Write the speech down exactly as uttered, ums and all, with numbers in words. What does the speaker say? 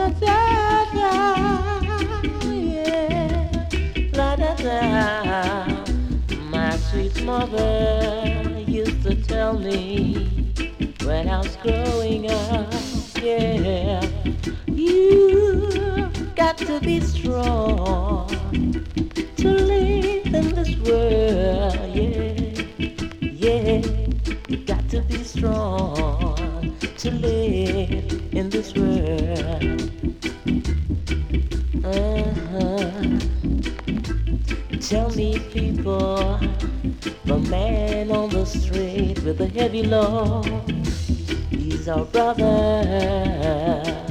da da da, yeah, la da da. My sweet mother used to tell me when I was growing up, yeah, you got to be strong to live in this world, yeah, yeah. You got to be strong to live in this world. Uh-huh. Tell me, people, the man on the street with the heavy load, he's our brother.